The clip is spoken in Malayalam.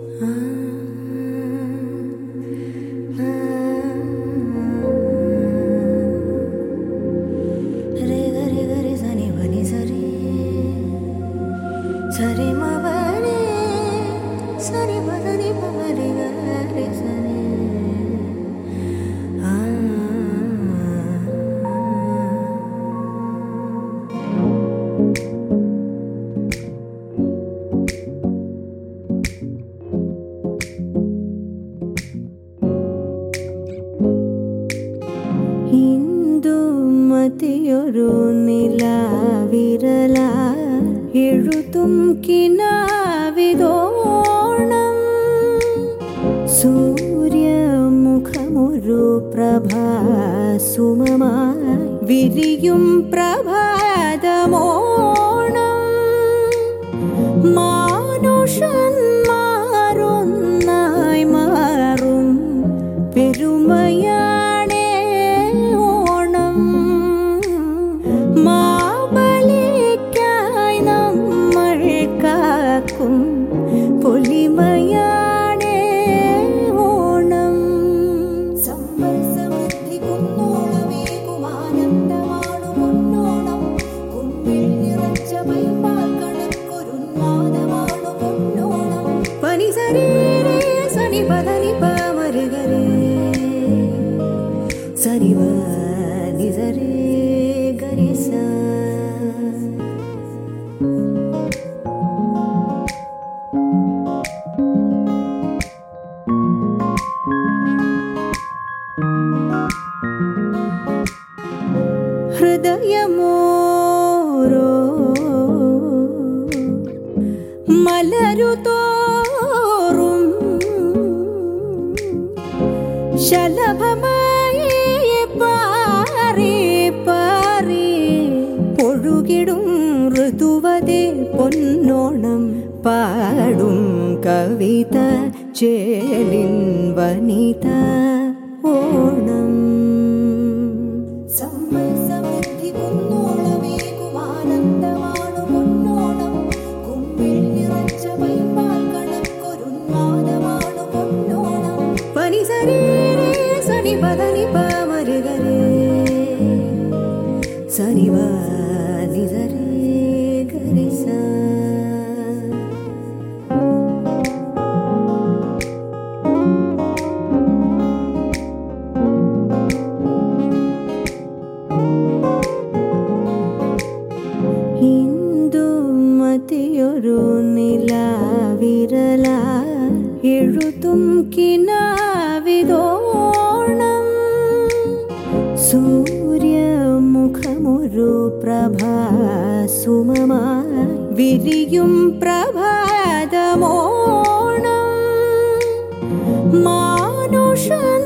ഇന്ദുമതിയൊരു നിലാവിരല എഴുതും കിനാവിതോണം സൂര്യമുഖമൊരു പ്രഭാസുമമായി വിരിയും പ്രഭാതമോണം മാനുഷന്മാരൊന്നായി മാറും പെരുമയാണേ ഓണം മാബലിക്കായി നമ്മൾ കാക്കും പൊലിമയാണേ ഓണം സമ്പൽ സമൃദ്ധി കുന്നോളമേകുമാനന്ദമാണു പൊന്നോണം കുമ്പിൽ നിറച്ച പൈമ്പാൽ കണക്കൊരുന്മാദമാണു പൊന്നോണം പനി സരീരേ സനി പദനി പാമരുകരേ സനി വനി സരേ ഗരിസ ഹൃദയമോരോ മലരുതോറും ശലഭമായി പാറി പാറി ഒഴുകിടും ഋതുവതേ പൊന്നോണം പാടും കവിത ചേലിൻ വനിത ഓണം സമ്പൽ സമൃദ്ധി കുന്നോളമേകുമാനന്ദമാണു പൊന്നോണം കുമ്പിൽ നിറച്ച പൈമ്പാൽ കണക്കൊരുന്മാദമാണു പൊന്നോണം പനി സരീരേ സനി പദനി പാമരുകരേ സനി വനി സരേ ഗരിസ ഇന്ദുമതിയൊരു നിലാവിരല എഴുതും കിനാവിതോണം സൂര്യമുഖമൊരു പ്രഭാസുമമായി വിരിയും പ്രഭാതമോണം മാനുഷൻ